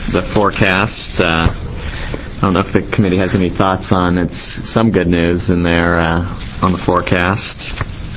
the forecast. I don't know if the committee has any thoughts on it. Some good news in there on the forecast.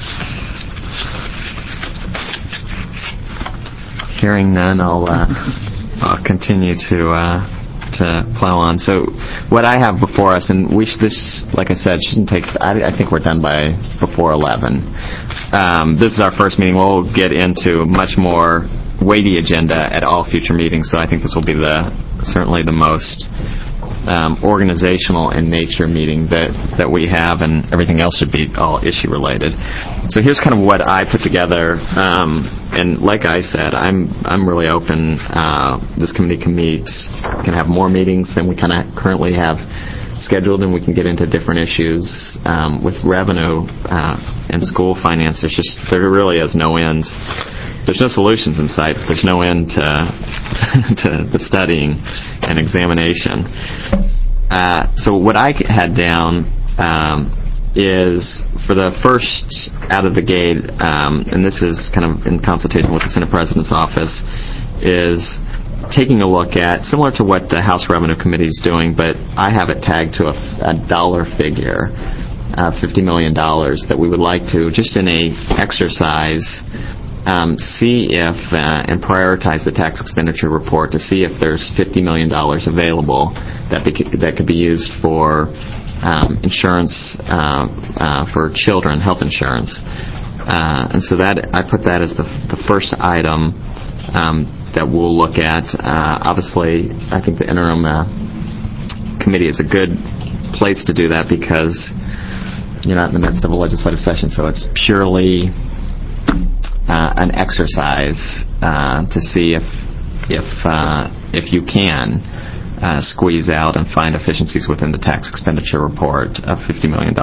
Hearing none, I'll continue to plow on. So what I have before us, and this, like I said, shouldn't take, I think we're done by before 11. This is our first meeting. We'll get into much more weighty agenda at all future meetings, so I think this will be certainly the most organizational in nature meeting that we have, and everything else should be all issue related. So here's kind of what I put together, and like I said, I'm really open. This committee can have more meetings than we kind of currently have scheduled, and we can get into different issues with revenue and school finance. There really is no end. There's no solutions in sight. There's no end to the studying and examination. So what I had down is, for the first out of the gate, and this is kind of in consultation with the Senate President's Office, is taking a look at, similar to what the House Revenue Committee is doing, but I have it tagged to a dollar figure, $50 million, that we would like to, just in a exercise, see if, and prioritize the tax expenditure report to see if there's $50 million available that could be used for insurance for children, health insurance. And so that I put that as the first item that we'll look at. Obviously, I think the interim committee is a good place to do that because you're not in the midst of a legislative session, so it's purely an exercise to see if you can squeeze out and find efficiencies within the tax expenditure report of $50 million.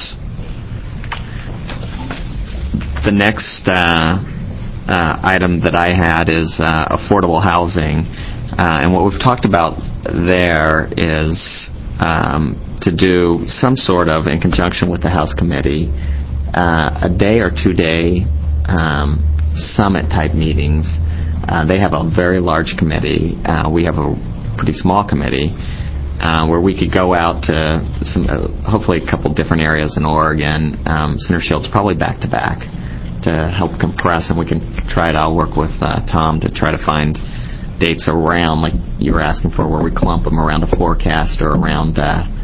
The next item that I had is affordable housing, and what we've talked about there is to do some sort of, in conjunction with the House Committee, a day or 2 day summit type meetings. They have a very large committee. We have a pretty small committee where we could go out to hopefully a couple different areas in Oregon. Senator Shields probably back to back to help compress, and we can try it. I'll work with Tom to try to find dates around, like you were asking for, where we clump them around a forecast or around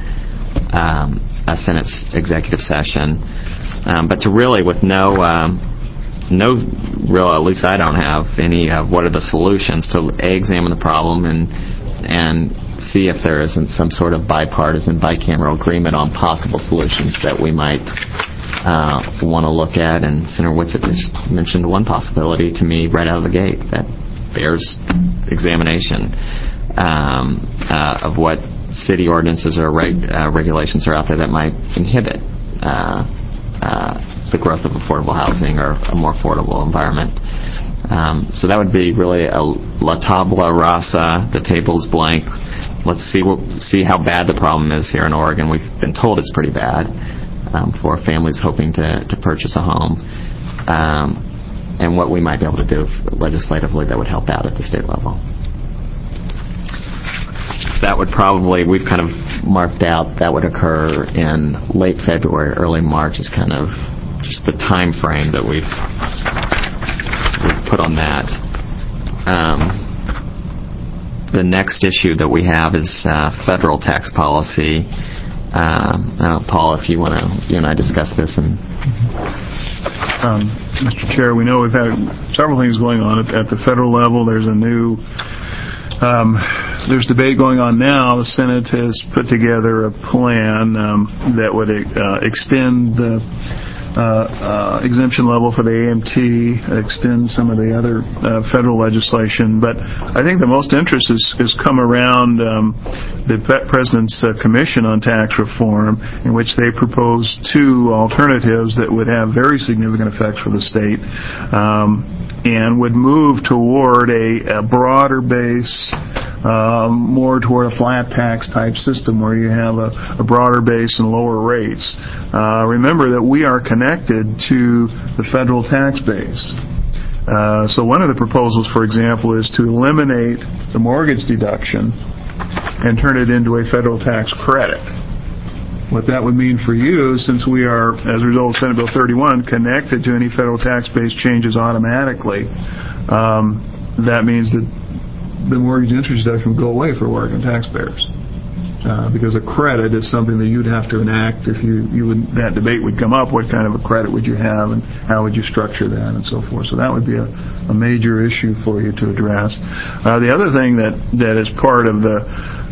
a Senate executive session. But to really, with no real, at least I don't have any of what are the solutions, to examine the problem and see if there isn't some sort of bipartisan, bicameral agreement on possible solutions that we might want to look at. And Senator Whitsitt just mentioned one possibility to me right out of the gate that bears examination of what city ordinances or regulations are out there that might inhibit the growth of affordable housing or a more affordable environment. So that would be really a la tabla rasa. The table's blank. Let's see how bad the problem is here in Oregon. We've been told it's pretty bad for families hoping to purchase a home, and what we might be able to do legislatively that would help out at the state level. That would probably, we've kind of marked out, that would occur in late February, early March is kind of just the time frame that we've put on that. The next issue that we have is federal tax policy. Paul, if you and I discuss this. Mr. Chair, we know we've had several things going on at the federal level. There's a new there's debate going on now. The Senate has put together a plan that would extend the exemption level for the AMT, extend some of the other federal legislation. But I think the most interest has come around the President's Commission on Tax Reform, in which they proposed two alternatives that would have very significant effects for the state and would move toward a broader base, more toward a flat tax type system where you have a broader base and lower rates. Remember that we are connected to the federal tax base. So one of the proposals, for example, is to eliminate the mortgage deduction and turn it into a federal tax credit. What that would mean for you, since we are, as a result of Senate Bill 31, connected to any federal tax-based changes automatically, that means that the mortgage interest deduction would go away for Oregon taxpayers. Because a credit is something that you'd have to enact if that debate would come up. What kind of a credit would you have, and how would you structure that, and so forth. So that would be a major issue for you to address. The other thing that is part of the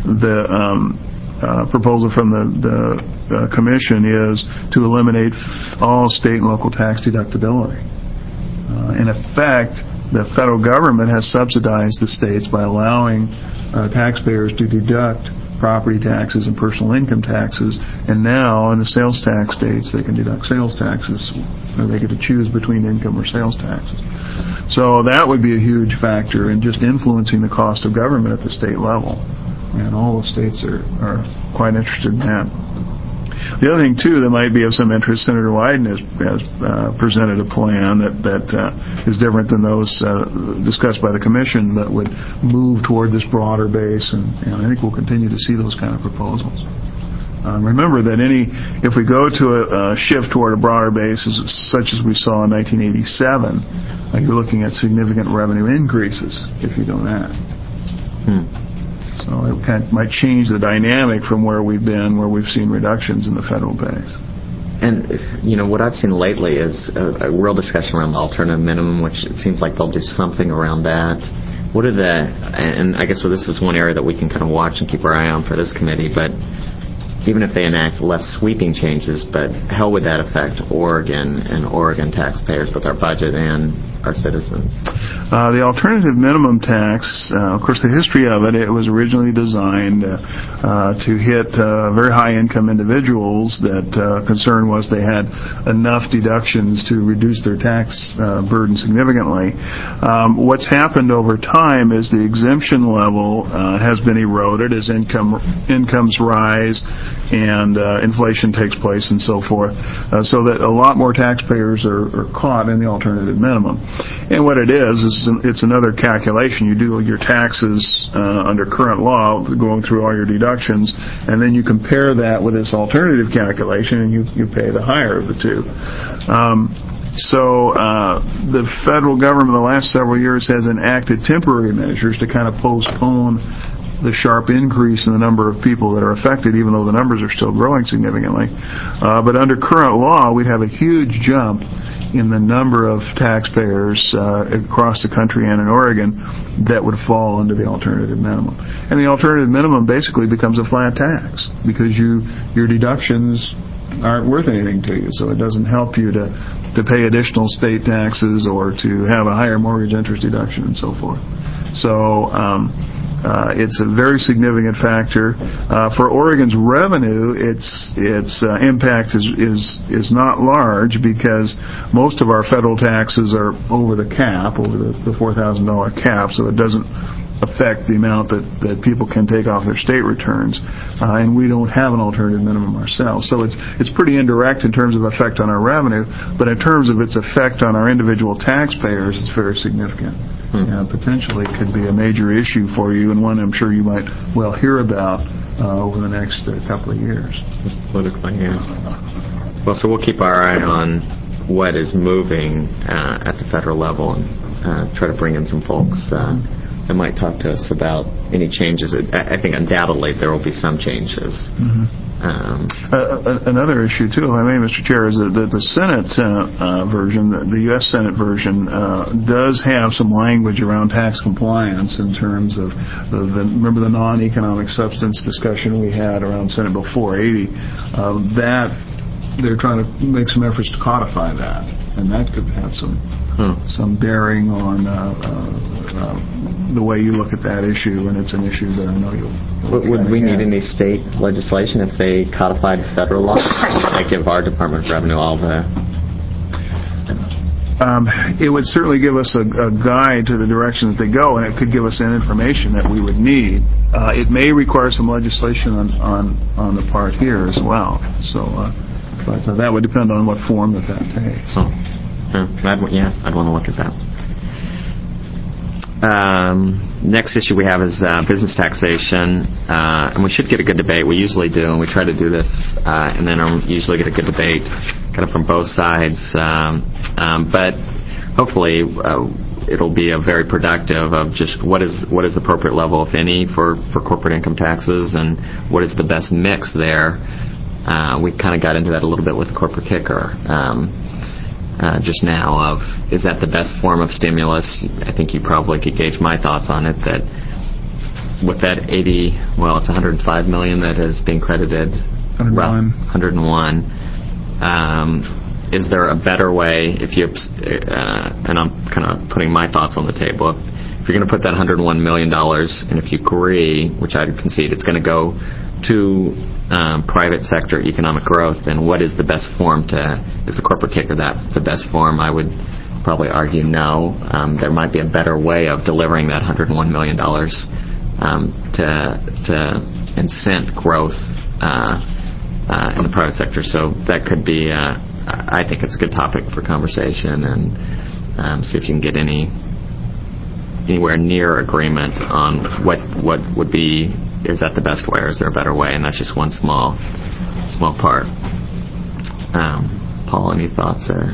proposal from the commission is to eliminate all state and local tax deductibility. In effect, the federal government has subsidized the states by allowing taxpayers to deduct property taxes and personal income taxes, and now in the sales tax states they can deduct sales taxes, or they get to choose between income or sales taxes. So that would be a huge factor in just influencing the cost of government at the state level, and all the states are quite interested in that. The other thing, too, that might be of some interest, Senator Wyden has presented a plan that is different than those discussed by the Commission, that would move toward this broader base, and I think we'll continue to see those kind of proposals. Remember that if we go to a shift toward a broader base, such as we saw in 1987, you're looking at significant revenue increases if you don't act. So it might change the dynamic from where we've been, where we've seen reductions in the federal base. And, what I've seen lately is a real discussion around the alternative minimum, which it seems like they'll do something around that. And I guess this is one area that we can kind of watch and keep our eye on for this committee, but even if they enact less sweeping changes, but how would that affect Oregon and Oregon taxpayers with our budget and our citizens? The alternative minimum tax, of course, the history of it was originally designed to hit very high-income individuals. That concern was they had enough deductions to reduce their tax burden significantly. What's happened over time is the exemption level has been eroded as incomes rise and inflation takes place and so forth, so that a lot more taxpayers are caught in the alternative minimum. And what it is it's another calculation. You do your taxes under current law, going through all your deductions, and then you compare that with this alternative calculation, and you pay the higher of the two. So the federal government the last several years has enacted temporary measures to kind of postpone the sharp increase in the number of people that are affected, even though the numbers are still growing significantly. But under current law, we'd have a huge jump in the number of taxpayers across the country and in Oregon that would fall under the alternative minimum. And the alternative minimum basically becomes a flat tax because your deductions aren't worth anything to you, so it doesn't help you to pay additional state taxes or to have a higher mortgage interest deduction and so forth. So it's a very significant factor. For Oregon's revenue, its impact is not large because most of our federal taxes are over the cap, over the $4,000 cap, so it doesn't affect the amount that people can take off their state returns, and we don't have an alternative minimum ourselves. So it's pretty indirect in terms of effect on our revenue, but in terms of its effect on our individual taxpayers, it's very significant. Potentially could be a major issue for you, and one I'm sure you might well hear about over the next couple of years. Politically, yeah. Well, so we'll keep our eye on what is moving at the federal level and try to bring in some folks that might talk to us about any changes. I think undoubtedly there will be some changes. Another issue, too, if I may, Mr. Chair, is that the Senate version, the U.S. Senate version, does have some language around tax compliance in terms of, remember the non-economic substance discussion we had around Senate Bill 480? That they're trying to make some efforts to codify that, and that could have some bearing on the way you look at that issue, and it's an issue that I know you'll... Would we need any state legislation if they codified federal law? Like give our Department of Revenue all the... It would certainly give us a guide to the direction that they go, and it could give us any information that we would need. It may require some legislation on the part here as well. So, but that would depend on what form that takes. I'd want to look at that. Next issue we have is business taxation, and we should get a good debate. We usually do, and we try to do this, and then usually get a good debate kind of from both sides. But hopefully it'll be a very productive of just what is the appropriate level, if any, for corporate income taxes, and what is the best mix there. We kind of got into that a little bit with corporate kicker. Just now, of is that the best form of stimulus? I think you probably could gauge my thoughts on it, that with that it's $105 million that is being credited. 101. Is there a better way, if you, and I'm kind of putting my thoughts on the table, if you're going to put that $101 million, and if you agree, which I concede, it's going to go to private sector economic growth, then what is the best form is the corporate kicker that the best form? I would probably argue no. There might be a better way of delivering that $101 million to incent growth in the private sector. So that could be, I think it's a good topic for conversation, and see if you can get anywhere near agreement on what would be. Is that the best way, or is there a better way? And that's just one small part. Paul, any thoughts there?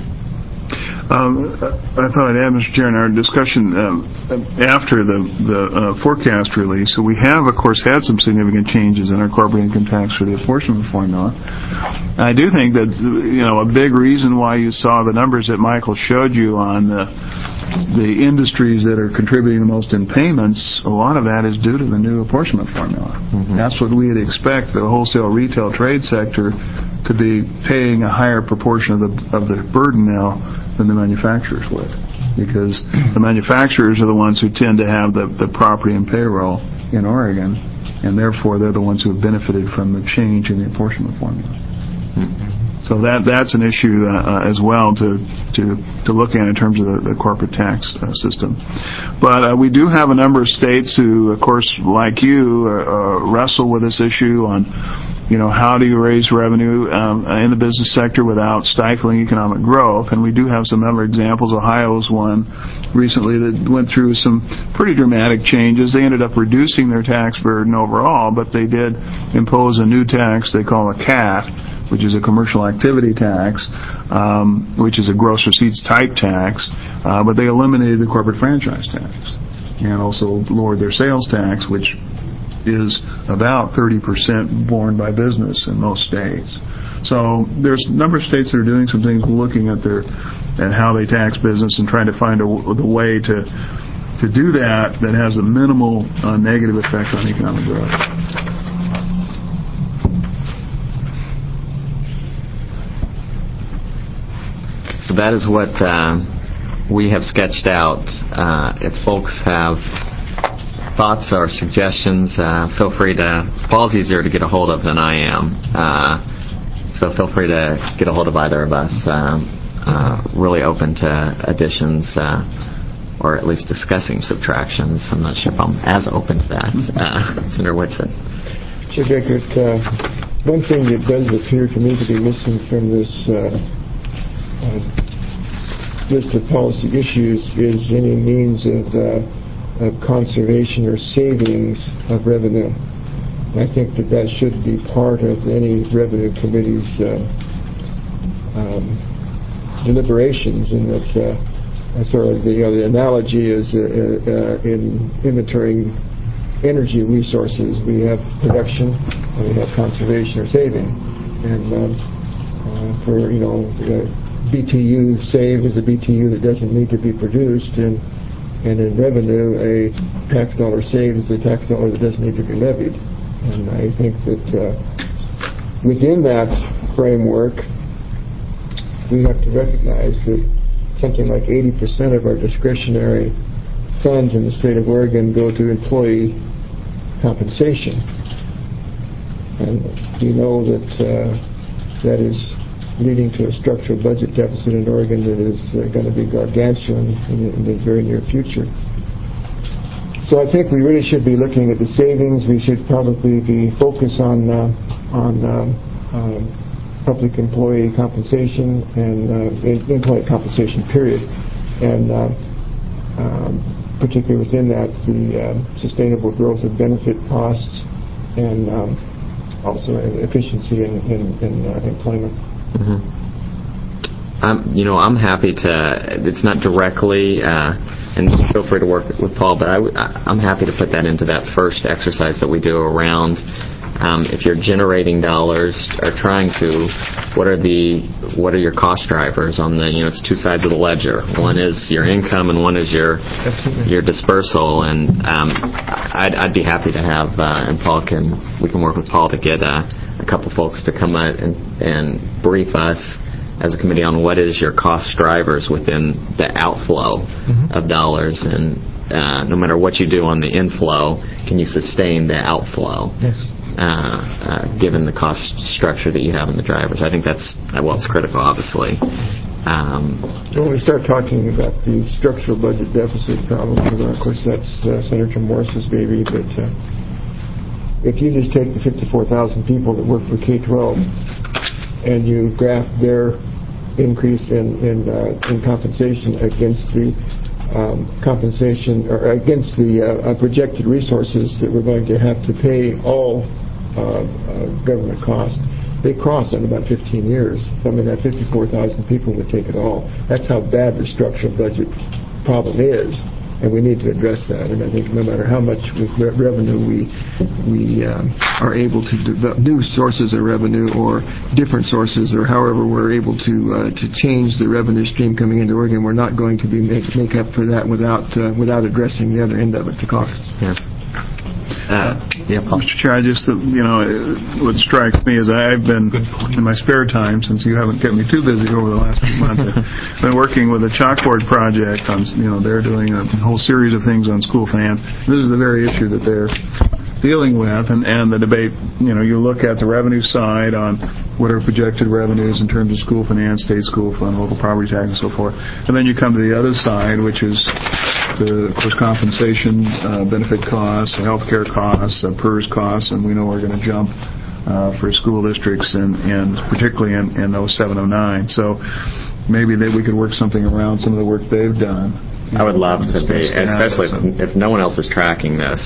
I thought I'd add, Mr. Chair, in our discussion after the forecast release, so we have, of course, had some significant changes in our corporate income tax for the apportionment formula. I do think that, a big reason why you saw the numbers that Michael showed you on the industries that are contributing the most in payments, a lot of that is due to the new apportionment formula. Mm-hmm. That's what we'd expect the wholesale retail trade sector to be paying a higher proportion of the burden now than the manufacturers would, because the manufacturers are the ones who tend to have the property and payroll in Oregon, and therefore they're the ones who have benefited from the change in the apportionment formula. Mm-hmm. So that's an issue as well to look at in terms of the corporate tax system. But we do have a number of states who, of course, like you, wrestle with this issue on, how do you raise revenue in the business sector without stifling economic growth? And we do have some other examples. Ohio's one recently that went through some pretty dramatic changes. They ended up reducing their tax burden overall, but they did impose a new tax they call a CAT, which is a commercial activity tax, which is a gross receipts type tax, but they eliminated the corporate franchise tax and also lowered their sales tax, which is about 30% borne by business in most states. So there's a number of states that are doing some things, looking at how they tax business and trying to find the way to do that has a minimal negative effect on economic growth. So that is what we have sketched out. If folks have thoughts or suggestions, feel free to. Paul's easier to get a hold of than I am, so feel free to get a hold of either of us. Really open to additions, or at least discussing subtractions. I'm not sure if I'm as open to that. Senator Whitsitt. Chair Bickert, one thing that does appear to me to be missing from this list of policy issues is any means of conservation or savings of revenue. And I think that should be part of any revenue committee's deliberations, and that sort of the analogy is in inventorying energy resources. We have production, and we have conservation or saving, and for BTU saved is a BTU that doesn't need to be produced, and in revenue, a tax dollar saved is a tax dollar that doesn't need to be levied. And I think that within that framework, we have to recognize that something like 80% of our discretionary funds in the state of Oregon go to employee compensation. And we know that that is leading to a structural budget deficit in Oregon that is going to be gargantuan in the very near future. So I think we really should be looking at the savings. We should probably be focused on public employee compensation and employee compensation, period. And particularly within that, the sustainable growth of benefit costs and also efficiency in employment. I'm happy to. It's not directly, and feel free to work with Paul, but I'm happy to put that into that first exercise that we do around. If you're generating dollars or trying to, what are your cost drivers on the? It's two sides of the ledger. One is your income, and one is your dispersal. And I'd be happy to have, and we can work with Paul to get a couple folks to come out and brief us as a committee on what is your cost drivers within the outflow of dollars, and no matter what you do on the inflow, can you sustain the outflow? Yes. Given the cost structure that you have in the drivers. I think it's critical, obviously. When we start talking about the structural budget deficit problem, of course that's Senator Morris's baby, but if you just take the 54,000 people that work for K-12 and you graph their increase in compensation against the compensation or against the projected resources that we're going to have to pay all government costs, they cross in about 15 years. So, that 54,000 people would take it all. That's how bad the structural budget problem is, and we need to address that. And I think no matter how much revenue we are able to develop new sources of revenue or different sources, or however we're able to change the revenue stream coming into Oregon, we're not going to make up for that without addressing the other end of it, the costs. Yeah. Paul. Mr. Chair, what strikes me is I've been, in my spare time, since you haven't kept me too busy over the last few months, I've been working with a chalkboard project on, they're doing a whole series of things on school finance. This is the very issue that they're dealing with, and the debate, you look at the revenue side on what are projected revenues in terms of school finance, state school fund, local property tax, and so forth. And then you come to the other side, which is the compensation, benefit costs, healthcare costs, PERS costs, and we know we're going to jump for school districts, and particularly in 07, 09. So maybe we could work something around some of the work they've done. I would love to be, especially if no one else is tracking this.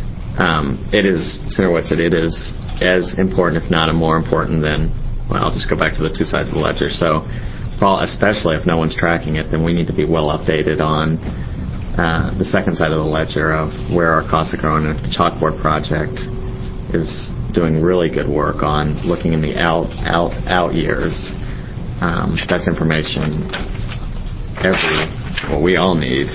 It is, Senator Whit said, it is as important, if not more important than, I'll just go back to the two sides of the ledger. So, Paul, especially if no one's tracking it, then we need to be well updated on the second side of the ledger of where our costs are growing. And if the chalkboard project is doing really good work on looking in the out years, that's information we all need.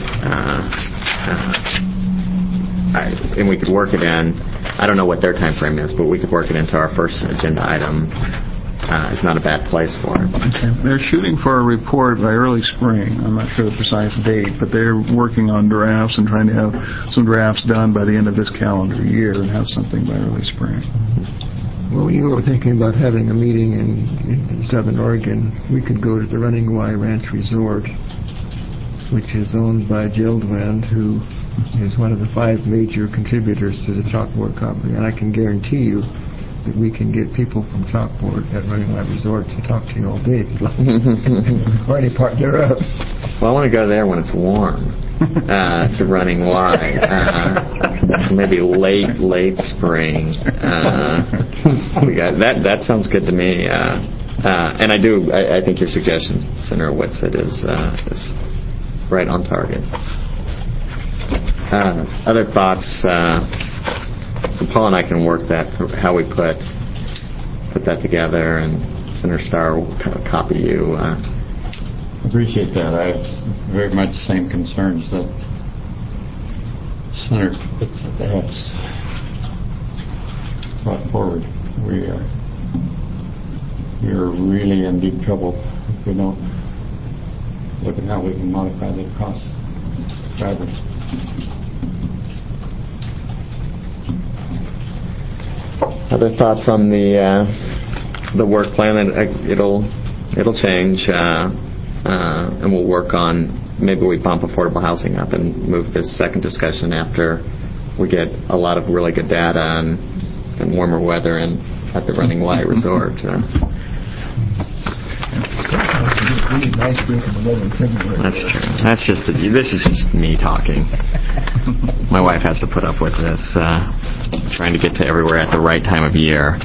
And we could work it in. I don't know what their time frame is, but we could work it into our first agenda item. It's not a bad place for it. Okay. They're shooting for a report by early spring. I'm not sure the precise date, but they're working on drafts and trying to have some drafts done by the end of this calendar year and have something by early spring. Well, you were thinking about having a meeting in Southern Oregon. We could go to the Running Y Ranch Resort, which is owned by Gildwind, who is one of the 5 major contributors to the Chalkboard Company, and I can guarantee you that we can get people from Chalkboard at Running Y Resort to talk to you all day if you'd like, or any part thereof. Well, I want to go there when it's warm to Running Y. Maybe late spring. That sounds good to me. And I think your suggestion, Senator Whit said, is right on target. Other thoughts? So Paul and I can work that, how we put that together, and Senator Starr will copy you. Appreciate that. I have very much the same concerns that Senator has brought forward. We are really in deep trouble if we don't look at how we can modify the cost drivers. Other thoughts on the work plan? It'll change, and we'll work on, maybe we bump affordable housing up and move this second discussion after we get a lot of really good data and warmer weather at the Running Y Resort. We need nice drink in the middle of February. That's true. This is just me talking. My wife has to put up with this, trying to get to everywhere at the right time of year.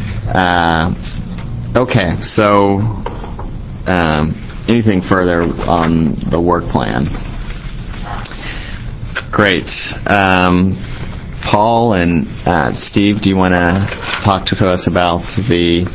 Okay, so anything further on the work plan? Great. Paul and Steve, do you want to talk to us about the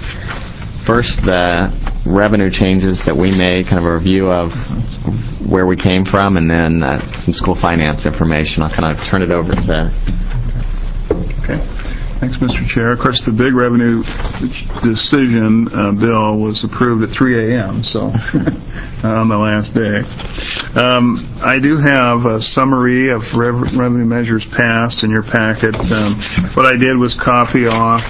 revenue changes that we made, kind of a review of where we came from, and then some school finance information? I'll kind of turn it over to... Okay. Thanks, Mr. Chair. Of course, the big revenue decision bill was approved at 3 a.m., so on the last day. I do have a summary of revenue measures passed in your packet. What I did was copy off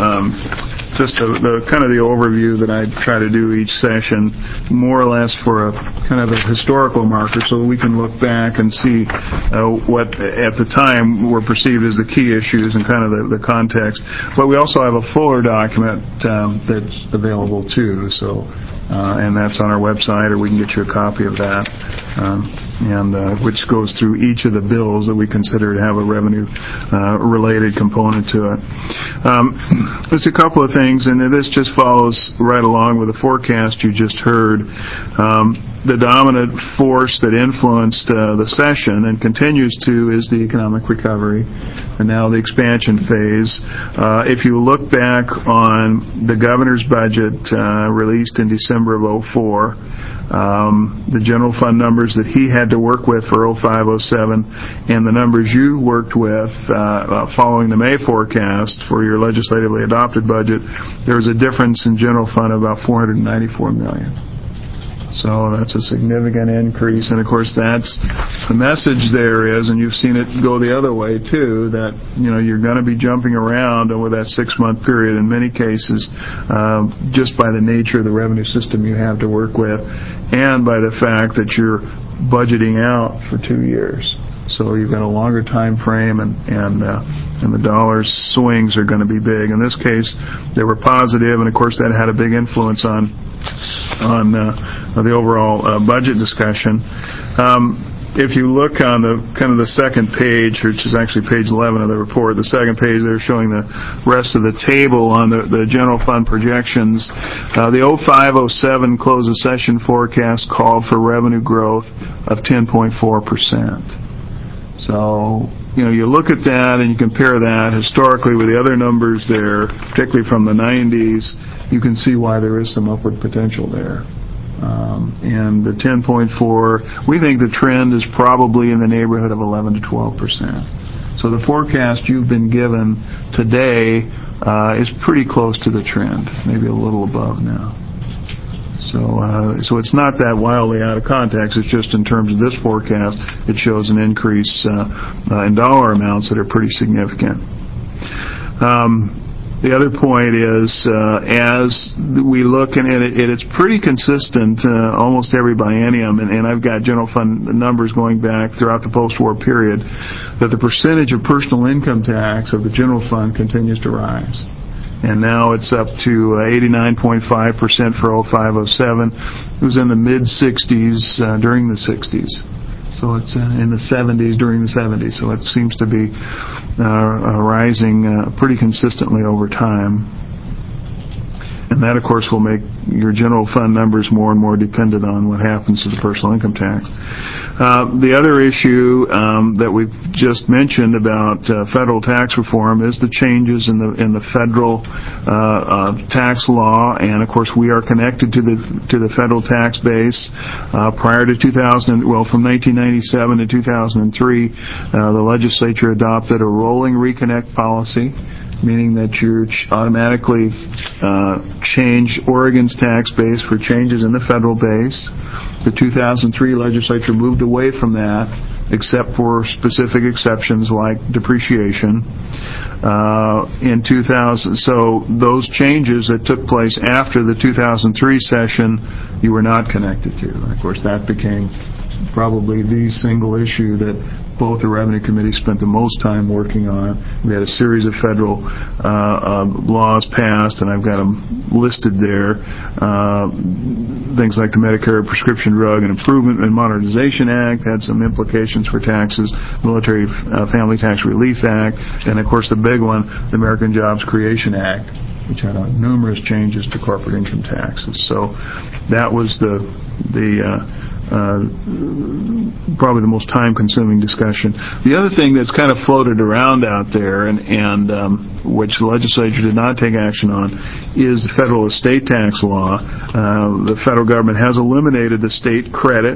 the kind of the overview that I try to do each session, more or less for a kind of a historical marker, so that we can look back and see what at the time were perceived as the key issues and kind of the context. But we also have a fuller document that's available too, so and that's on our website, or we can get you a copy of that, and which goes through each of the bills that we consider to have a revenue related component to it. There's a couple of things, and this just follows right along with the forecast you just heard. The dominant force that influenced the session and continues to is the economic recovery, and now the expansion phase. If you look back on the governor's budget released in December of 2004, the general fund numbers that he had to work with for 2005-07, and the numbers you worked with following the May forecast for your legislatively adopted budget, there was a difference in general fund of about $494 million. So that's a significant increase, and of course that's the message there is, and you've seen it go the other way too, that you're going to be jumping around over that 6-month period in many cases, just by the nature of the revenue system you have to work with, and by the fact that you're budgeting out for 2 years. So you've got a longer time frame, and the dollar swings are going to be big. In this case, they were positive, and of course that had a big influence on the overall budget discussion. If you look on the kind of the second page, which is actually page 11 of the report, the second page, they're showing the rest of the table on the general fund projections. The 05-07 close of session forecast called for revenue growth of 10.4%. So, you look at that and you compare that historically with the other numbers there, particularly from the 90s, you can see why there is some upward potential there. And the 10.4, we think the trend is probably in the neighborhood of 11 to 12%. So the forecast you've been given today is pretty close to the trend, maybe a little above now. So it's not that wildly out of context. It's just in terms of this forecast, it shows an increase in dollar amounts that are pretty significant. The other point is, as we look, and it's pretty consistent almost every biennium, and I've got general fund numbers going back throughout the post-war period, that the percentage of personal income tax of the general fund continues to rise. And now it's up to 89.5% for 05-07. It was in the mid-60s during the 60s. So it's in the 70s during the 70s. So it seems to be rising pretty consistently over time. And that, of course, will make your general fund numbers more and more dependent on what happens to the personal income tax. The other issue that we've just mentioned about federal tax reform is the changes in the federal tax law, and of course we are connected to the federal tax base. Prior to from 1997 to 2003, the legislature adopted a rolling reconnect policy, meaning that you automatically change Oregon's tax base for changes in the federal base. The 2003 legislature moved away from that, except for specific exceptions like depreciation. In 2000, so those changes that took place after the 2003 session, you were not connected to. And of course, that became probably the single issue that both the Revenue Committee spent the most time working on. We had a series of federal laws passed, and I've got them listed there. Things like the Medicare Prescription Drug and Improvement and Modernization Act had some implications for taxes, Military Family Tax Relief Act, and of course the big one, the American Jobs Creation Act, which had numerous changes to corporate income taxes. So that was probably the most time-consuming discussion. The other thing that's kind of floated around out there, and which the legislature did not take action on, is the federal estate tax law. The federal government has eliminated the state credit.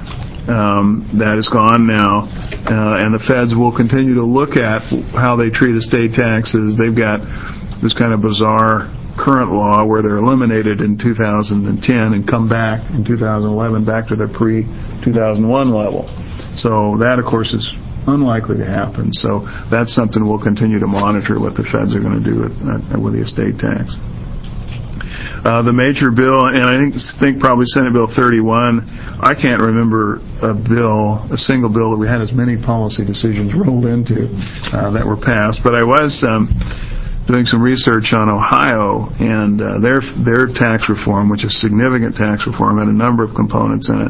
That is gone now, and the feds will continue to look at how they treat estate taxes. They've got this kind of bizarre current law where they're eliminated in 2010 and come back in 2011 back to their pre-2001 level. So that, of course, is unlikely to happen. So that's something we'll continue to monitor, what the feds are going to do with the estate tax. The major bill, and I think probably Senate Bill 31, I can't remember a single bill that we had as many policy decisions rolled into that were passed. But I was doing some research on Ohio and their tax reform, which is significant tax reform, had a number of components in it.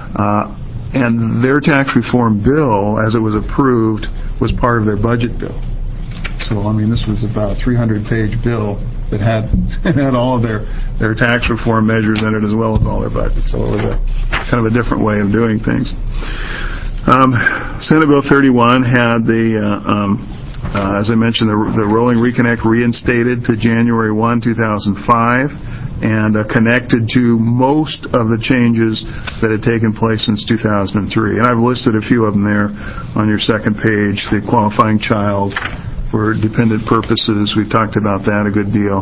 And their tax reform bill, as it was approved, was part of their budget bill. So, I mean, this was about a 300-page bill that had all of their tax reform measures in it as well as all their budgets. So it was kind of a different way of doing things. Senate Bill 31 had as I mentioned, the Rolling Reconnect reinstated to January 1, 2005, and connected to most of the changes that had taken place since 2003. And I've listed a few of them there on your second page. The qualifying child for dependent purposes, we've talked about that a good deal.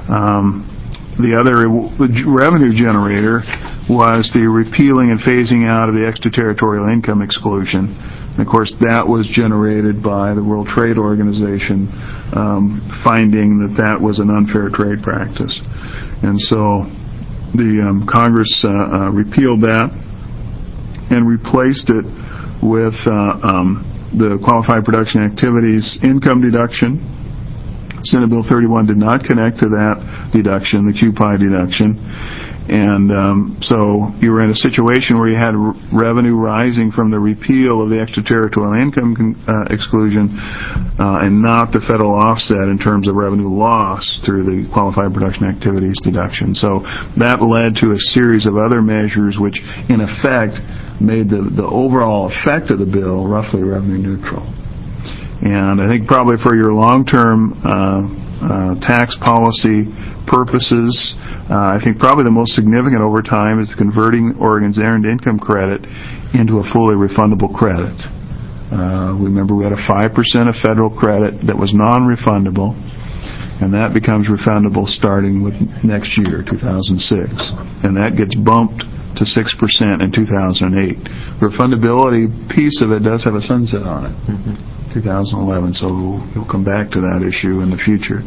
The other revenue generator was the repealing and phasing out of the extraterritorial income exclusion. And of course, that was generated by the World Trade Organization finding that was an unfair trade practice. And so the Congress repealed that and replaced it with the Qualified Production Activities Income Deduction. Senate Bill 31 did not connect to that deduction, the QPI deduction. And so you were in a situation where you had revenue rising from the repeal of the extraterritorial income exclusion and not the federal offset in terms of revenue loss through the Qualified Production Activities deduction. So that led to a series of other measures which, in effect, made the overall effect of the bill roughly revenue neutral. And I think probably for your long-term tax policy purposes, I think probably the most significant over time is converting Oregon's earned income credit into a fully refundable credit. Remember, we had a 5% of federal credit that was non-refundable, and that becomes refundable starting with next year, 2006. And that gets bumped to 6% in 2008. The refundability piece of it does have a sunset on it, 2011, so we'll come back to that issue in the future.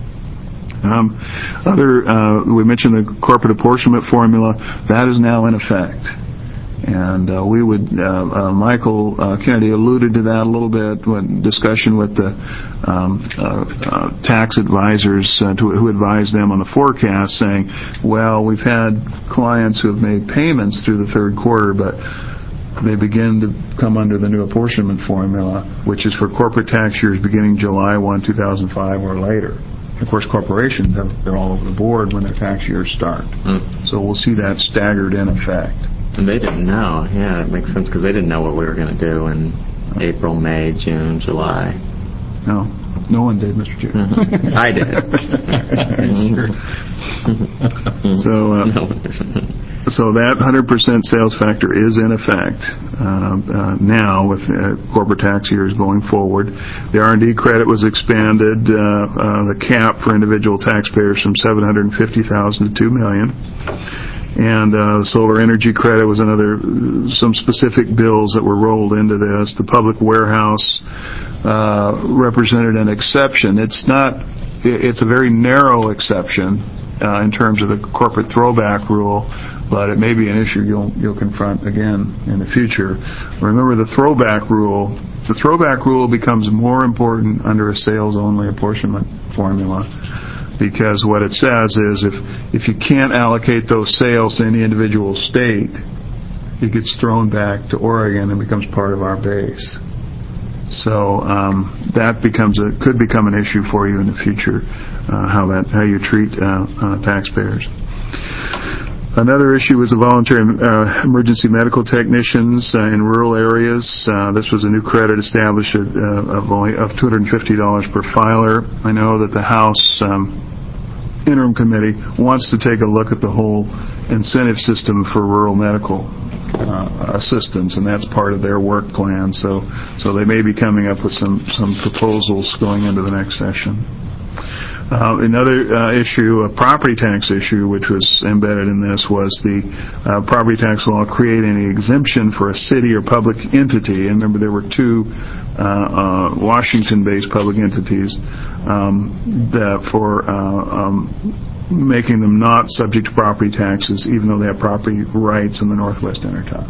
We mentioned the corporate apportionment formula. That is now in effect. And Michael Kennedy alluded to that a little bit when discussion with the tax advisors who advise them on the forecast, saying, well, we've had clients who have made payments through the third quarter, but they begin to come under the new apportionment formula, which is for corporate tax years beginning July 1, 2005 or later. Of course, corporations, they're all over the board when their tax years start. So we'll see that staggered in effect. And they didn't know. Yeah, it makes sense because they didn't know what we were going to do in April, May, June, July. No one did, Mr. Chair. I did. So that 100% sales factor is in effect now with corporate tax years going forward. The R&D credit was expanded, the cap for individual taxpayers from $750,000 to $2 million. And the solar energy credit was some specific bills that were rolled into this. The public warehouse represented an exception. It's a very narrow exception in terms of the corporate throwback rule, but it may be an issue you'll confront again in the future. Remember the throwback rule. The throwback rule becomes more important under a sales-only apportionment formula, because what it says is if you can't allocate those sales to any individual state, it gets thrown back to Oregon and becomes part of our base. So that could become an issue for you in the future, how you treat taxpayers. Another issue was the voluntary emergency medical technicians in rural areas. This was a new credit established of $250 per filer. I know that the House Interim Committee wants to take a look at the whole incentive system for rural medical assistance, and that's part of their work plan. So they may be coming up with some proposals going into the next session. Another issue, a property tax issue, which was embedded in this, was the property tax law creating an exemption for a city or public entity. And remember, there were two Washington-based public entities for making them not subject to property taxes, even though they have property rights in the Northwest Intertie.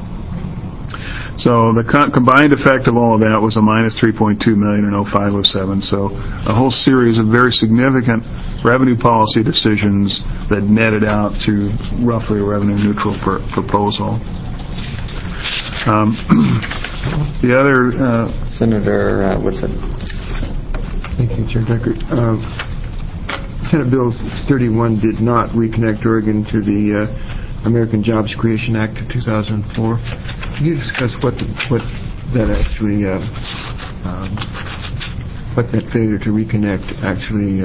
So the combined effect of all of that was a minus $3.2 million in 05-07. So a whole series of very significant revenue policy decisions that netted out to roughly a revenue-neutral proposal. The other Senator Whitson. Thank you, Chair Decker. Senate Bill 31 did not reconnect Oregon to the American Jobs Creation Act of 2004. Can you discuss what that actually, what that failure to reconnect actually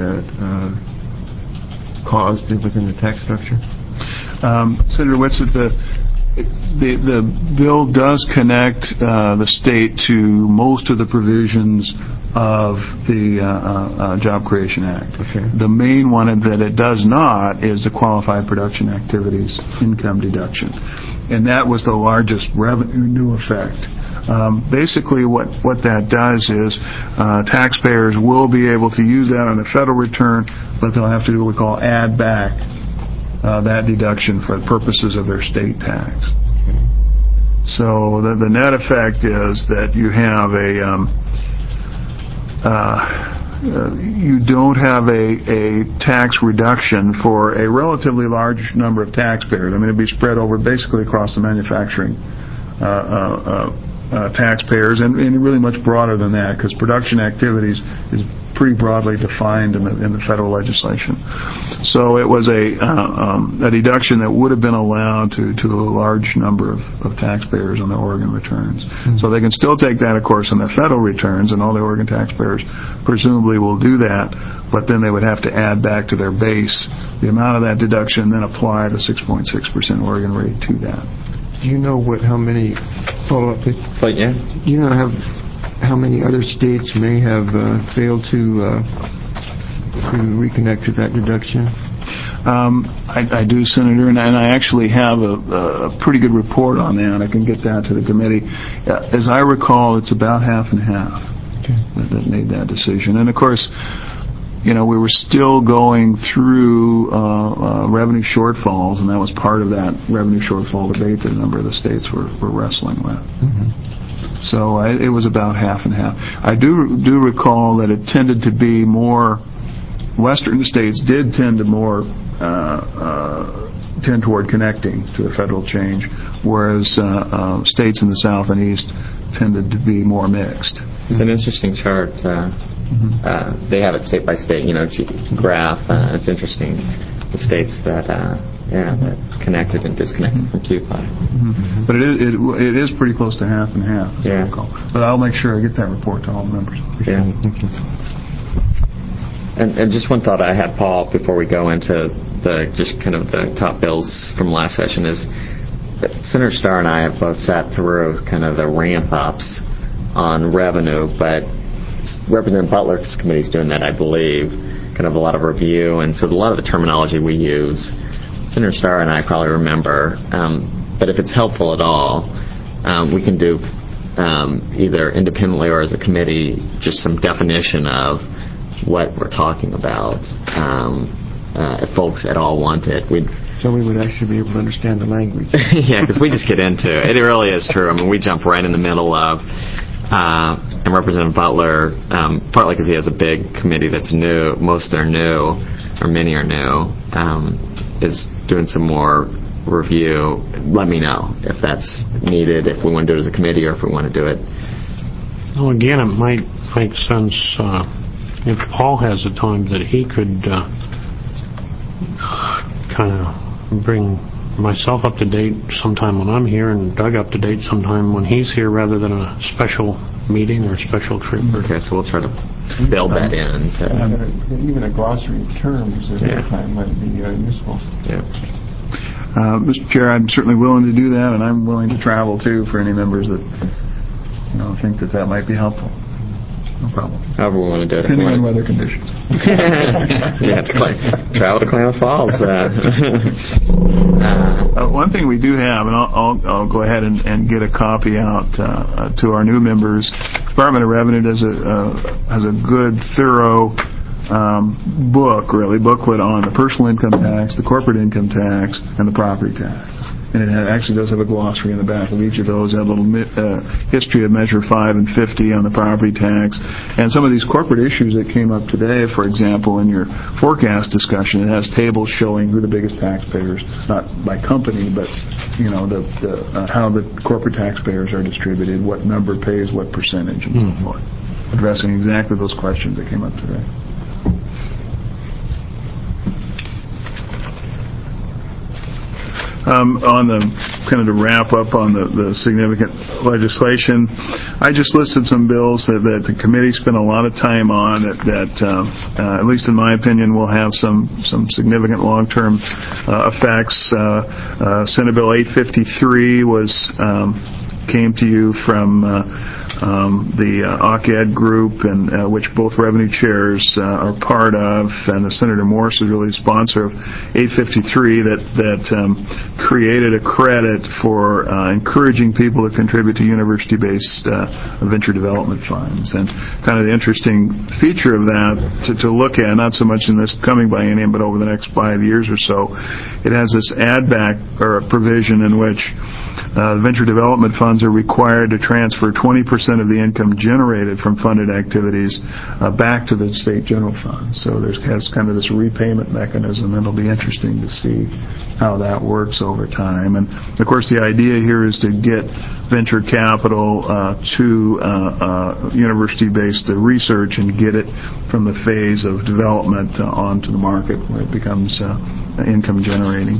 caused within the tax structure? Senator Whitson, the bill does connect the state to most of the provisions of the Job Creation Act. Okay. The main one that it does not is the Qualified Production Activities Income Deduction. And that was the largest revenue new effect. Basically, what that does is taxpayers will be able to use that on the federal return, but they'll have to do what we call add back that deduction for purposes of their state tax. So the net effect is that you have you don't have a tax reduction for a relatively large number of taxpayers. I mean, it'd be spread over basically across the manufacturing taxpayers, and really much broader than that, because production activities is pretty broadly defined in the federal legislation. So it was a deduction that would have been allowed to a large number of taxpayers on the Oregon returns. Mm-hmm. So they can still take that, of course, on their federal returns, and all the Oregon taxpayers presumably will do that, but then they would have to add back to their base the amount of that deduction and then apply the 6.6% Oregon rate to that. Do you know how many, follow up please? Yeah. Do you know how many other states may have failed to reconnect to that deduction? I do, Senator, and I actually have a pretty good report on that. I can get that to the committee. As I recall, it's about half and half that made that decision. And of course, we were still going through revenue shortfalls, and that was part of that revenue shortfall debate that a number of the states were wrestling with. Mm-hmm. So it was about half and half. I do recall that it tended to be more, Western states did tend to more tend toward connecting to the federal change, whereas states in the South and East tended to be more mixed. It's an interesting chart. They have it state by state, graph. It's interesting, the states that that connected and disconnected from QFI. Mm-hmm. But it is pretty close to half and half, as I recall. But I'll make sure I get that report to all the members. Yeah. Thank you. And just one thought I had, Paul, before we go into the top bills from last session is that Senator Starr and I have both sat through kind of the ramp-ups on revenue, but Representative Butler's committee is doing that, I believe, kind of a lot of review, and so a lot of the terminology we use, Senator Starr and I probably remember, but if it's helpful at all, we can do either independently or as a committee just some definition of what we're talking about. If folks at all want it, we'd so we would actually be able to understand the language. Yeah, because we just get into it. It really is true. I mean, we jump right in the middle of, and Representative Butler, partly because he has a big committee that's new, most are new, or many are new, is doing some more review. Let me know if that's needed, if we want to do it as a committee, or if we want to do it. Well, again, it might make sense if Paul has the time that he could kind of bring myself up to date sometime when I'm here and Doug up to date sometime when he's here, rather than a special meeting or a special trip. Okay, so we'll try to build that in. Even a glossary of terms at that time might be useful. Yeah. Mr. Chair, I'm certainly willing to do that, and I'm willing to travel too for any members that think that might be helpful. No problem. However we want to do it. Depending on weather conditions. Yeah, travel to Klamath Falls. One thing we do have, and I'll go ahead and get a copy out to our new members. Department of Revenue has a good, thorough booklet on the personal income tax, the corporate income tax, and the property tax. And it actually does have a glossary in the back of each of those. A little history of Measure 5 and 50 on the property tax. And some of these corporate issues that came up today, for example, in your forecast discussion, it has tables showing who the biggest taxpayers, not by company, but how the corporate taxpayers are distributed, what number pays what percentage, and so forth, addressing exactly those questions that came up today. On the kind of to wrap up on the significant legislation, I just listed some bills that the committee spent a lot of time on that at least in my opinion, will have some significant long-term effects. Senate Bill 853 came to you from the OCAD group, and which both revenue chairs are part of, and Senator Morse is really the sponsor of 853 that created a credit for encouraging people to contribute to university-based venture development funds. And kind of the interesting feature of that to look at, not so much in this coming biennium, but over the next 5 years or so, it has this add-back or a provision in which venture development funds are required to transfer 20% of the income generated from funded activities back to the state general fund. So has kind of this repayment mechanism. It'll be interesting to see how that works over time. And of course, the idea here is to get venture capital to university-based research and get it from the phase of development onto the market where it becomes income generating.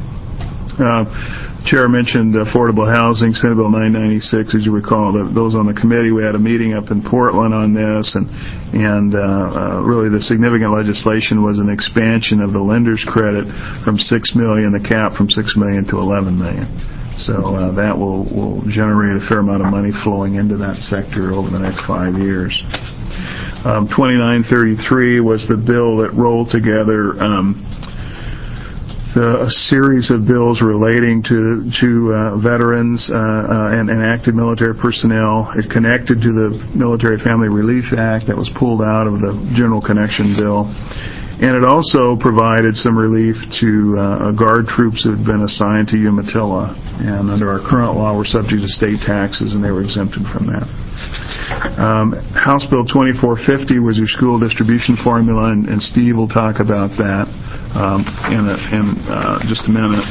Chair mentioned affordable housing, Senate Bill 996. As you recall, those on the committee, we had a meeting up in Portland on this, and really the significant legislation was an expansion of the lender's credit from $6 million, the cap from $6 million to $11 million. So that will generate a fair amount of money flowing into that sector over the next 5 years. 2933 was the bill that rolled together a series of bills relating to veterans and active military personnel. It connected to the Military Family Relief Act that was pulled out of the General Connection Bill. And it also provided some relief to guard troops who had been assigned to Umatilla. And under our current law, were subject to state taxes, and they were exempted from that. House Bill 2450 was your school distribution formula, and Steve will talk about that in just a minute.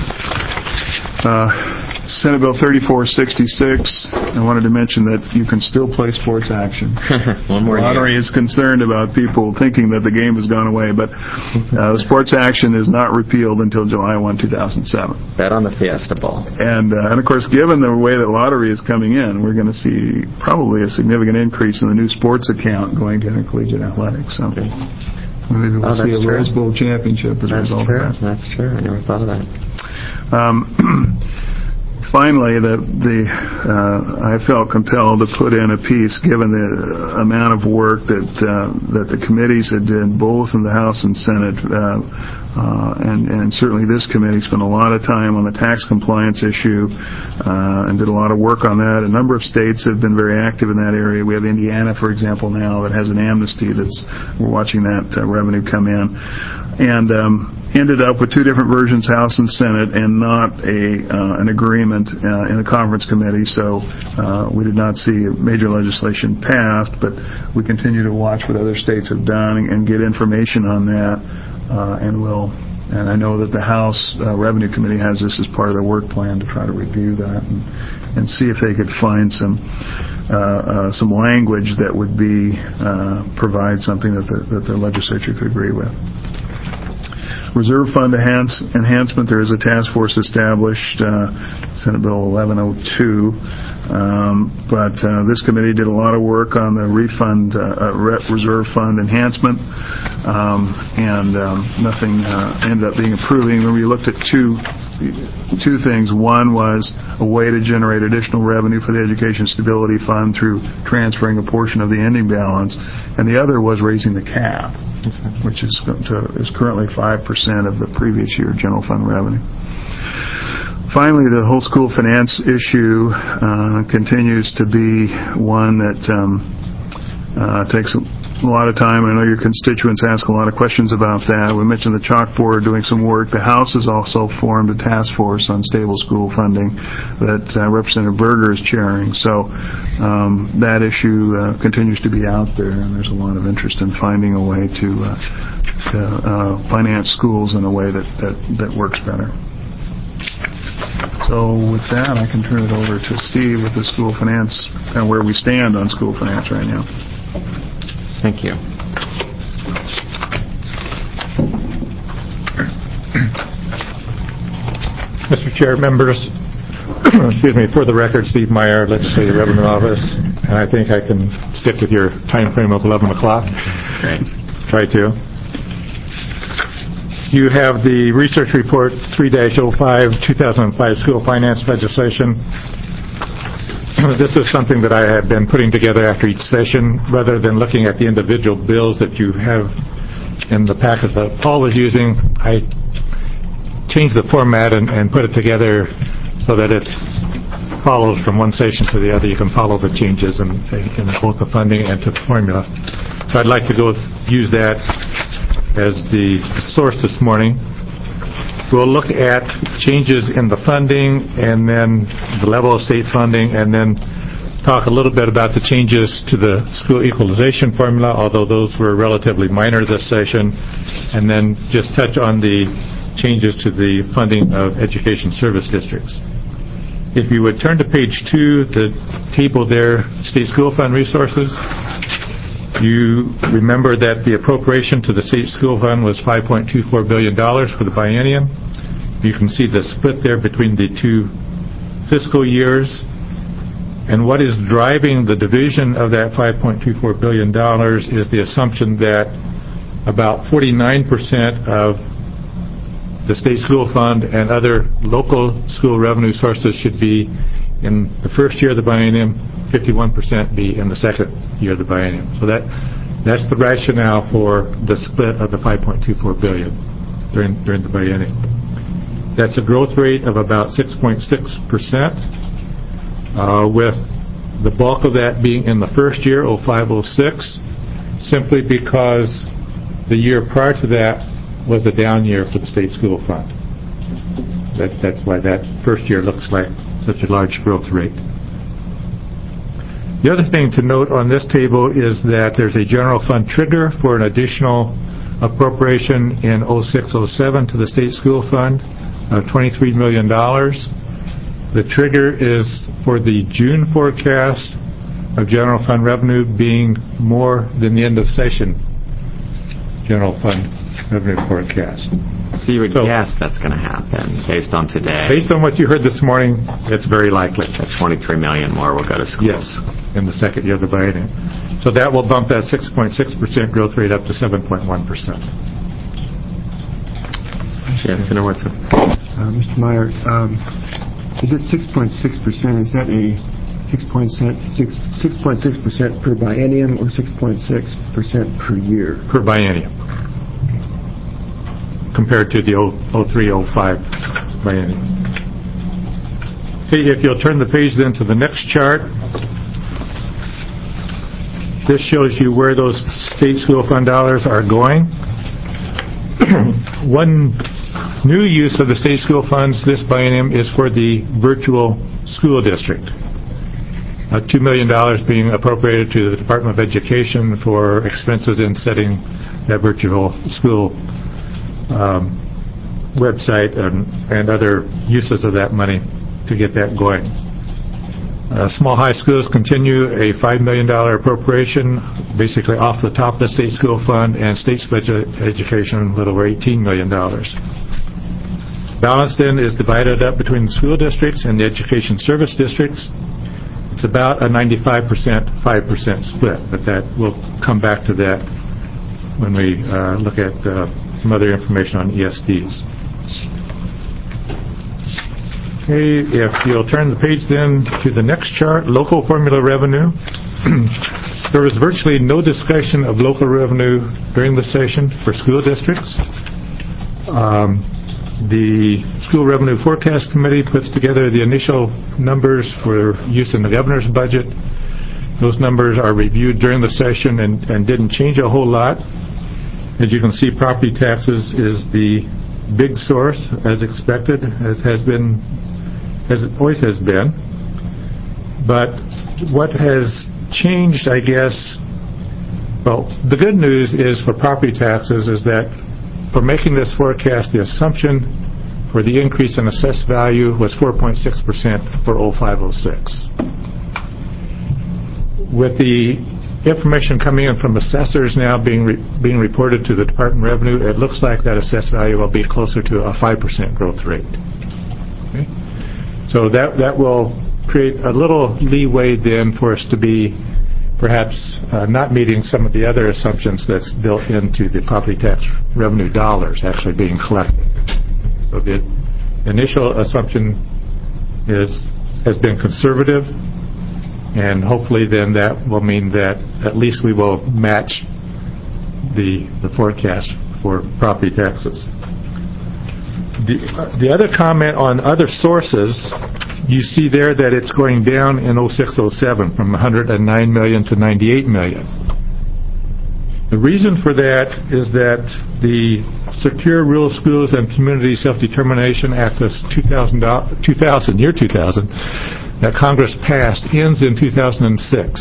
Senate Bill 3466, I wanted to mention that you can still play sports action. One more The lottery is concerned about people thinking that the game has gone away, but the sports action is not repealed until July 1, 2007. Bet on the Fiesta Bowl. And of course, given the way that lottery is coming in, we're going to see probably a significant increase in the new sports account going to intercollegiate athletics. So maybe we'll see a Rose Bowl championship as a result of that. That's true. I never thought of that. Finally, I felt compelled to put in a piece, given the amount of work that the committees had done, both in the House and Senate, and certainly this committee spent a lot of time on the tax compliance issue and did a lot of work on that. A number of states have been very active in that area. We have Indiana, for example, now that has an amnesty. We're watching that revenue come in. And ended up with two different versions, House and Senate, and not an agreement in the conference committee. So we did not see major legislation passed, but we continue to watch what other states have done and get information on that, and I know that the House Revenue Committee has this as part of their work plan to try to review that and see if they could find some language that would provide something that the legislature could agree with. Reserve Fund enhancement, there is a task force established, Senate Bill 1102, but this committee did a lot of work on the Reserve Fund enhancement, and nothing ended up being approved. Remember, you looked at two things. One was a way to generate additional revenue for the Education Stability Fund through transferring a portion of the ending balance, and the other was raising the cap, which is currently 5% of the previous year general fund revenue. Finally, the whole school finance issue continues to be one that takes a lot of time. I know your constituents ask a lot of questions about that. We mentioned the chalkboard doing some work. The House has also formed a task force on stable school funding that Representative Berger is chairing. So that issue continues to be out there, and there's a lot of interest in finding a way to finance schools in a way that works better. So with that, I can turn it over to Steve with the school finance and where we stand on school finance right now. Thank you. Mr. Chair, members, excuse me, for the record, Steve Meyer, Legislative Revenue Office, and I think I can stick with your time frame of 11 o'clock. Great. Try to. You have the research report 3-05, 2005 school finance legislation. This is something that I have been putting together after each session, rather than looking at the individual bills that you have in the packet that Paul was using. I changed the format and put it together so that it follows from one session to the other. You can follow the changes in both the funding and to the formula. So I'd like to use that as the source this morning. We'll look at changes in the funding and then the level of state funding, and then talk a little bit about the changes to the school equalization formula, although those were relatively minor this session, and then just touch on the changes to the funding of education service districts. If you would turn to page 2, the table there, state school fund resources, you remember that the appropriation to the state school fund was $5.24 billion for the biennium. You can see the split there between the two fiscal years. And what is driving the division of that $5.24 billion is the assumption that about 49% of the state school fund and other local school revenue sources should be in the first year of the biennium, 51% be in the second year of the biennium. So that's the rationale for the split of the $5.24 billion during the biennium. That's a growth rate of about 6.6%, with the bulk of that being in the first year, 05-06, simply because the year prior to that was a down year for the state school fund. That's why that first year looks like such a large growth rate. The other thing to note on this table is that there's a general fund trigger for an additional appropriation in 06-07 to the state school fund of $23 million. The trigger is for the June forecast of general fund revenue being more than the end of session general fund revenue forecast. So you would guess that's going to happen based on today? Based on what you heard this morning, it's very likely. That $23 million more will go to schools. Yes, in the second year of the biennium. So that will bump that 6.6% growth rate up to 7.1%. Yes, Senator Woodson. Mr. Meyer, is it 6.6%? Is that a 6.6% per biennium or 6.6% per year? Per biennium, compared to the 03-05 biennium. Okay, if you'll turn the page then to the next chart, this shows you where those state school fund dollars are going. One new use of the state school funds this biennium is for the virtual school district. $2 million being appropriated to the Department of Education for expenses in setting that virtual school website and other uses of that money to get that going. Small high schools continue a $5 million appropriation, basically off the top of the state school fund, and state special education a little over $18 million. Balance then is divided up between the school districts and the education service districts. It's about a 95%, 5% split, but that we'll come back to that when we look at some other information on ESDs. Okay, if you'll turn the page then to the next chart, local formula revenue. There was virtually no discussion of local revenue during the session for school districts. The School Revenue Forecast Committee puts together the initial numbers for use in the governor's budget. Those numbers are reviewed during the session and didn't change a whole lot. As you can see, property taxes is the big source, as expected, as it always has been. But what has changed, I guess, well, the good news is for property taxes is that for making this forecast, the assumption for the increase in assessed value was 4.6% for 0506. With the information coming in from assessors now being reported to the Department of Revenue, it looks like that assessed value will be closer to a 5% growth rate. Okay? So that will create a little leeway then for us to be perhaps not meeting some of the other assumptions that's built into the property tax revenue dollars actually being collected. So the initial assumption has been conservative, and hopefully then that will mean that at least we will match the forecast for property taxes. The other comment on other sources, you see there that it's going down in 06-07 from 109 million to 98 million. The reason for that is that the Secure Rural Schools and Community Self-Determination Act of 2000, that Congress passed, ends in 2006.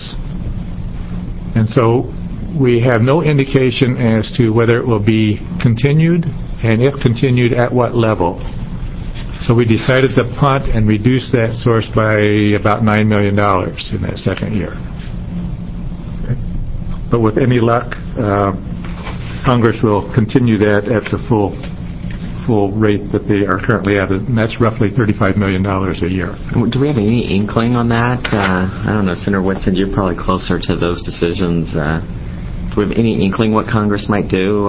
And so we have no indication as to whether it will be continued, and if continued, at what level. So we decided to punt and reduce that source by about $9 million in that second year. Okay. But with any luck, Congress will continue that at the full rate that they are currently at, and that's roughly $35 million a year. Do we have any inkling on that? I don't know, Senator Whitson, you're probably closer to those decisions. Do we have any inkling what Congress might do?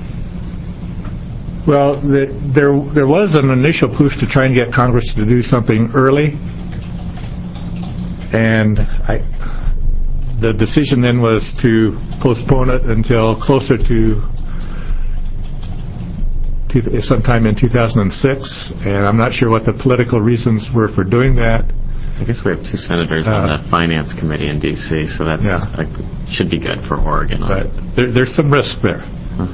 Well, there was an initial push to try and get Congress to do something early, and the decision then was to postpone it until closer to sometime in 2006, and I'm not sure what the political reasons were for doing that. I guess we have two senators on the Finance Committee in D.C., so that should be good for Oregon. But there's some risk there.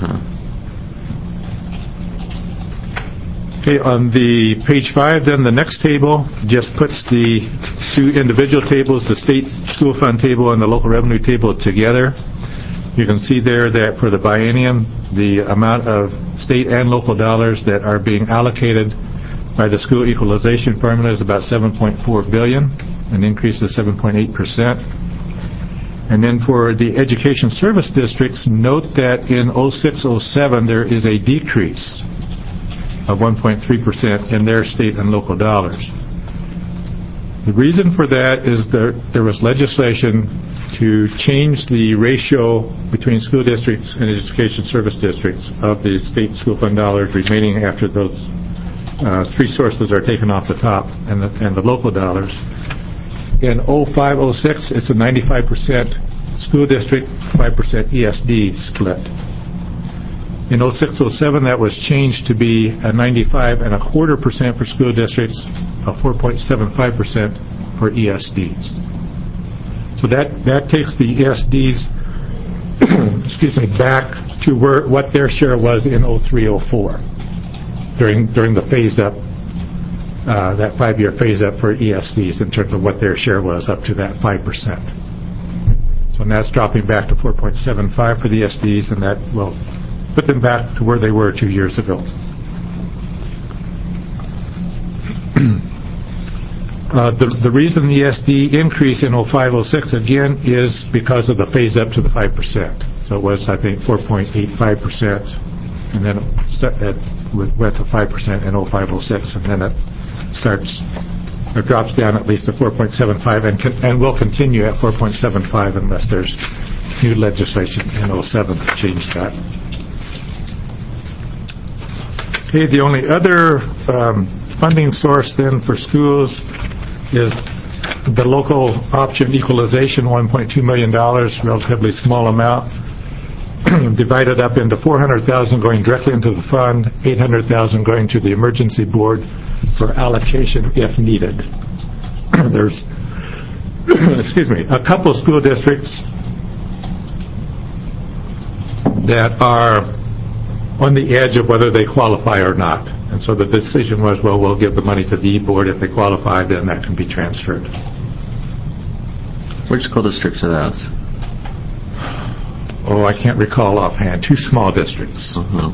Okay, on the page 5, then the next table just puts the two individual tables, the state school fund table and the local revenue table, together. You can see there that for the biennium, the amount of state and local dollars that are being allocated by the school equalization formula is about $7.4 billion, an increase of 7.8%. And then for the education service districts, note that in 06-07 there is a decrease of 1.3% in their state and local dollars. The reason for that is there was legislation to change the ratio between school districts and education service districts of the state school fund dollars remaining after those three sources are taken off the top, and the local dollars. In 05-06, it's a 95% school district, 5% ESD split. In 06-07, that was changed to be a 95.25% for school districts, a 4.75% for ESDs. So that takes the ESDs back to what their share was in 03-04 during the phase up, that 5-year phase up for ESDs in terms of what their share was up to that 5%. So now it's dropping back to 4.75 for the ESDs, and that will put them back to where they were 2 years ago. The reason the ESD increase in 05-06 again is because of the phase up to the 5%. So it was, I think, 4.85%, and then it went to 5% in 05-06, and then it drops down at least to 4.75 and will continue at 4.75 unless there's new legislation in 07 to change that. Okay, the only other funding source then for schools is the local option equalization, $1.2 million, relatively small amount, divided up into $400,000 going directly into the fund, $800,000 going to the emergency board for allocation if needed. There's a couple school districts that are on the edge of whether they qualify or not. And so the decision was, well, we'll give the money to the E-board. If they qualify, then that can be transferred. Which school districts are those? Oh, I can't recall offhand. 2 small districts. Uh-huh.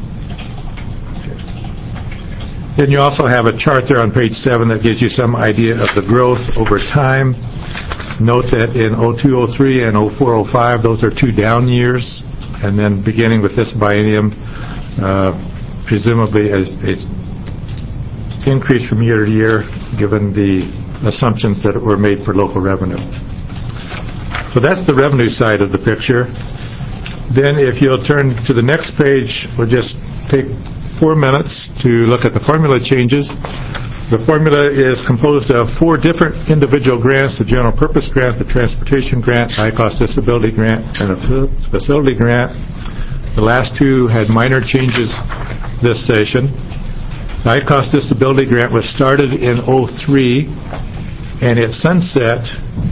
Then you also have a chart there on page 7 that gives you some idea of the growth over time. Note that in 02-03 and 04-05, those are 2 down years. And then beginning with this biennium, presumably it's increased from year to year given the assumptions that were made for local revenue. So that's the revenue side of the picture. Then if you'll turn to the next page, we'll just take 4 minutes to look at the formula changes. The formula is composed of 4 different individual grants: the general purpose grant, the transportation grant, high cost disability grant, and a facility grant. The last 2 had minor changes this session. The high cost disability grant was started in 03 and it sunset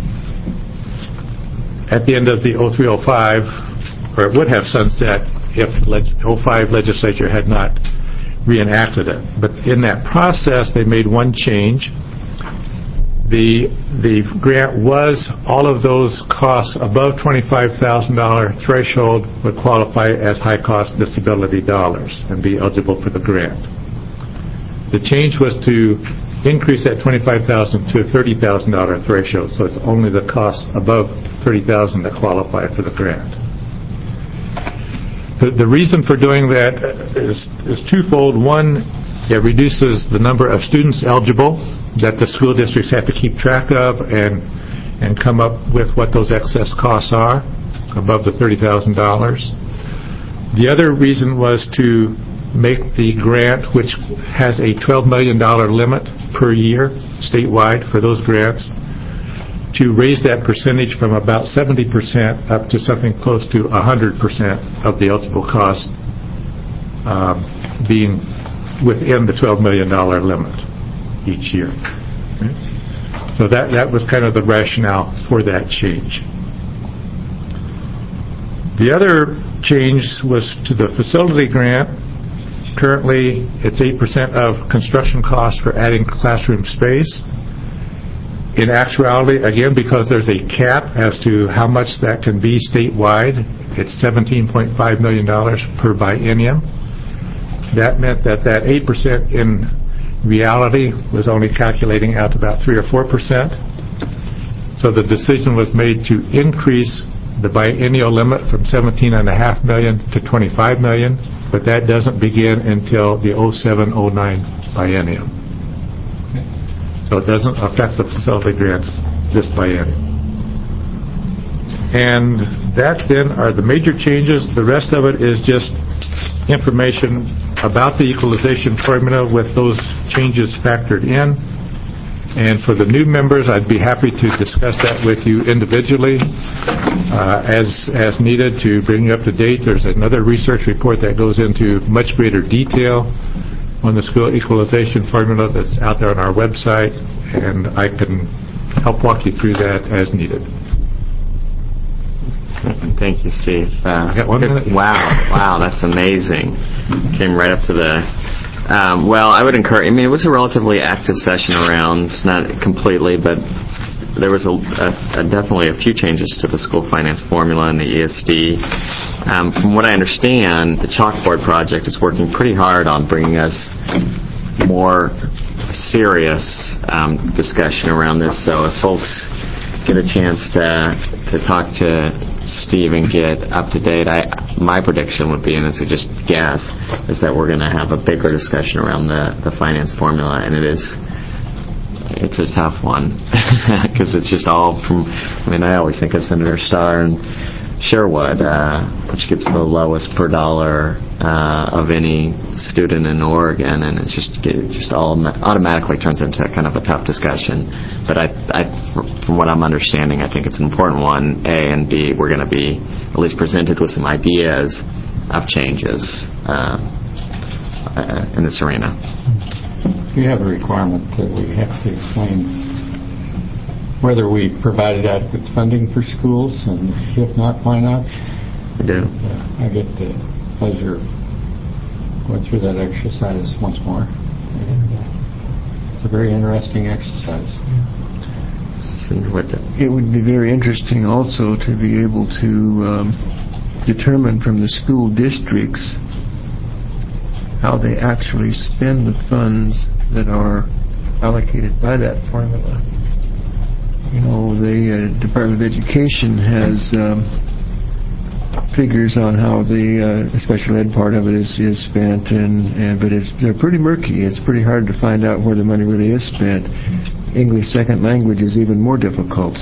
at the end of the 03-05, or it would have sunset if the 05 legislature had not reenacted it. But in that process, they made one change. The grant was all of those costs above $25,000 threshold would qualify as high-cost disability dollars and be eligible for the grant. The change was to increase that $25,000 to a $30,000 threshold, so it's only the costs above $30,000 that qualify for the grant. The reason for doing that is twofold. One, it reduces the number of students eligible that the school districts have to keep track of and come up with what those excess costs are above the $30,000. The other reason was to make the grant, which has a $12 million limit per year statewide for those grants, to raise that percentage from about 70% up to something close to 100% of the eligible cost being within the $12 million limit each year. Okay? So that was kind of the rationale for that change. The other change was to the facility grant. Currently, it's 8% of construction costs for adding classroom space. In actuality, again, because there's a cap as to how much that can be statewide, it's $17.5 million per biennium. That meant that 8% in reality was only calculating out to about 3 or 4%. So the decision was made to increase the biennial limit from $17.5 million to $25 million, but that doesn't begin until the 07-09 biennium. So it doesn't affect the facility grants this biennium. And that then are the major changes. The rest of it is just information about the equalization formula with those changes factored in. And for the new members, I'd be happy to discuss that with you individually as needed to bring you up to date. There's another research report that goes into much greater detail on the school equalization formula that's out there on our website, and I can help walk you through that as needed. Thank you, Steve. got 1 minute. Wow, that's amazing. Came right up to the... well, I would encourage... I mean, it was a relatively active session around, not completely, but there was definitely a few changes to the school finance formula and the ESD. From what I understand, the Chalkboard project is working pretty hard on bringing us more serious discussion around this. So if folks get a chance to talk to Steve and get up to date, my prediction would be, and it's a just guess, is that we're going to have a bigger discussion around the finance formula, and it's a tough one because it's just all from. I mean, I always think of Senator Starr and Sherwood, which gets the lowest per dollar of any student in Oregon, and it just all automatically turns into kind of a tough discussion. But from what I'm understanding, I think it's an important one. A and B, we're going to be at least presented with some ideas of changes in this arena. We have a requirement that we have to explain whether we provided adequate funding for schools, and if not, why not? We do. I get the pleasure of going through that exercise once more. It's a very interesting exercise. It would be very interesting also to be able to determine from the school districts how they actually spend the funds that are allocated by that formula. You know, the Department of Education has figures on how the special ed part of it is spent, but they're pretty murky. It's pretty hard to find out where the money really is spent. English second language is even more difficult.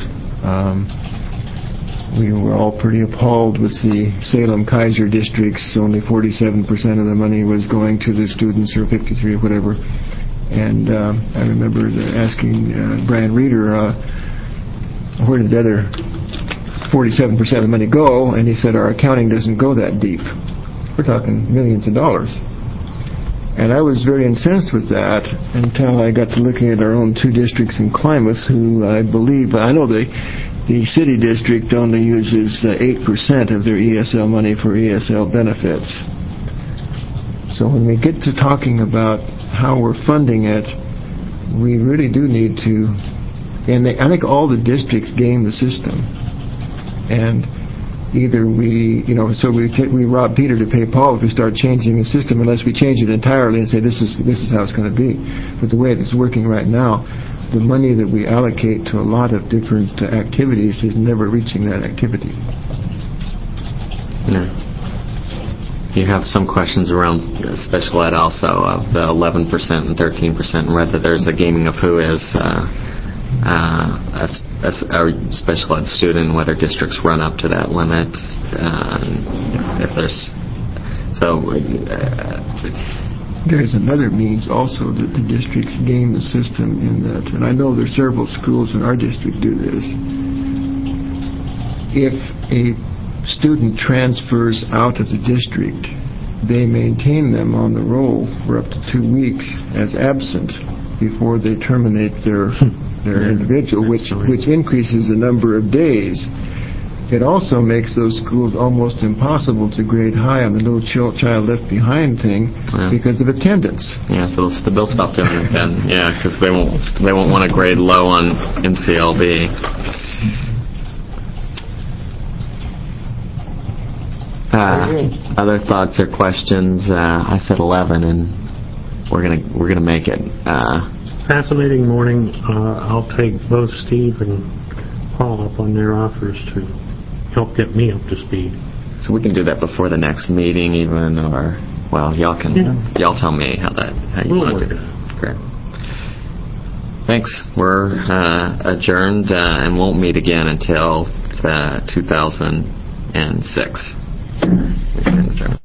We were all pretty appalled with the Salem-Kaiser districts. Only 47% of the money was going to the students, or 53 or whatever. And I remember asking Brian Reeder, where did the other 47% of the money go? And he said, our accounting doesn't go that deep. We're talking millions of dollars. And I was very incensed with that until I got to looking at our own two districts in Klamath, who I know the city district only uses 8% of their ESL money for ESL benefits. So when we get to talking about how we're funding it, we really do need to, and I think all the districts game the system. And either we rob Peter to pay Paul if we start changing the system, unless we change it entirely and say this is how it's going to be. But the way it's working right now, the money that we allocate to a lot of different activities is never reaching that activity. No. You have some questions around special ed also, of the 11% and 13%, and whether there's a gaming of who is a special ed student, whether districts run up to that limit, if there's... So... There's another means also that the districts game the system in that, and I know there's several schools in our district do this. If a student transfers out of the district, they maintain them on the roll for up to 2 weeks as absent before they terminate their individual, which increases the number of days. It also makes those schools almost impossible to grade high on the no child left behind thing because of attendance. Yeah, so they'll stop doing it then. Yeah, because they won't want to grade low on NCLB. Other thoughts or questions? I said 11, and we're gonna make it. Fascinating morning. I'll take both Steve and Paul up on their offers to help get me up to speed. So we can do that before the next meeting, even, or y'all tell me how you want to do it. Great. Thanks. We're adjourned and won't meet again until 2006.